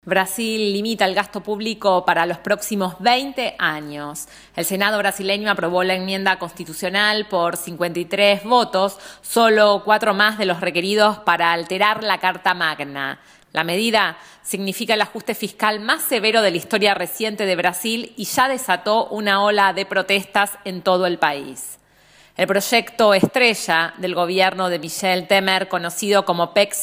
Brasil limita el gasto público para los próximos 20 años. El Senado brasileño aprobó la enmienda constitucional por 53 votos, solo 4 más de los requeridos para alterar la Carta Magna. La medida significa el ajuste fiscal más severo de la historia reciente de Brasil y ya desató una ola de protestas en todo el país. El proyecto estrella del gobierno de Michel Temer, conocido como PEC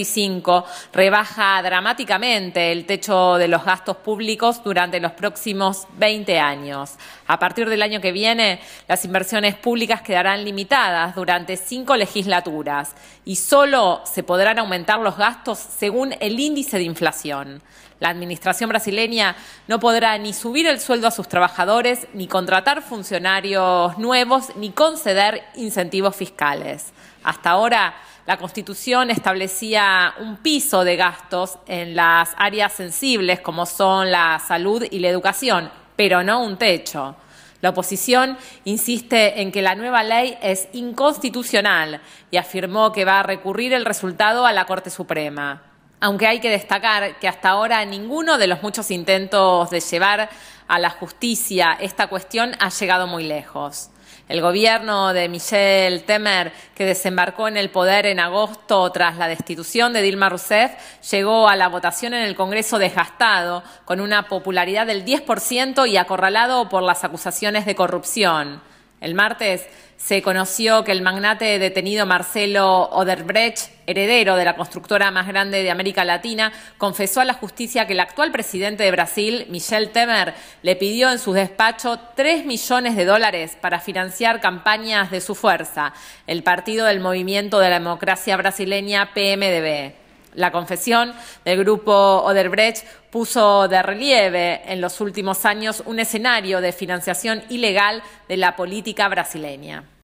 55, rebaja dramáticamente el techo de los gastos públicos durante los próximos 20 años. A partir del año que viene, las inversiones públicas quedarán limitadas durante 5 legislaturas y solo se podrán aumentar los gastos según el índice de inflación. La administración brasileña no podrá ni subir el sueldo a sus trabajadores, ni contratar funcionarios nuevos, ni conceder incentivos fiscales. Hasta ahora, la Constitución establecía un piso de gastos en las áreas sensibles, como son la salud y la educación, pero no un techo. La oposición insiste en que la nueva ley es inconstitucional y afirmó que va a recurrir el resultado a la Corte Suprema. Aunque hay que destacar que hasta ahora ninguno de los muchos intentos de llevar a la justicia esta cuestión ha llegado muy lejos. El gobierno de Michel Temer, que desembarcó en el poder en agosto tras la destitución de Dilma Rousseff, llegó a la votación en el Congreso desgastado, con una popularidad del 10% y acorralado por las acusaciones de corrupción. El martes se conoció que el magnate detenido Marcelo Odebrecht, heredero de la constructora más grande de América Latina, confesó a la justicia que el actual presidente de Brasil, Michel Temer, le pidió en su despacho $3 millones para financiar campañas de su fuerza, el Partido del Movimiento de la Democracia Brasileña, PMDB. La confesión del grupo Odebrecht puso de relieve en los últimos años un escenario de financiación ilegal de la política brasileña.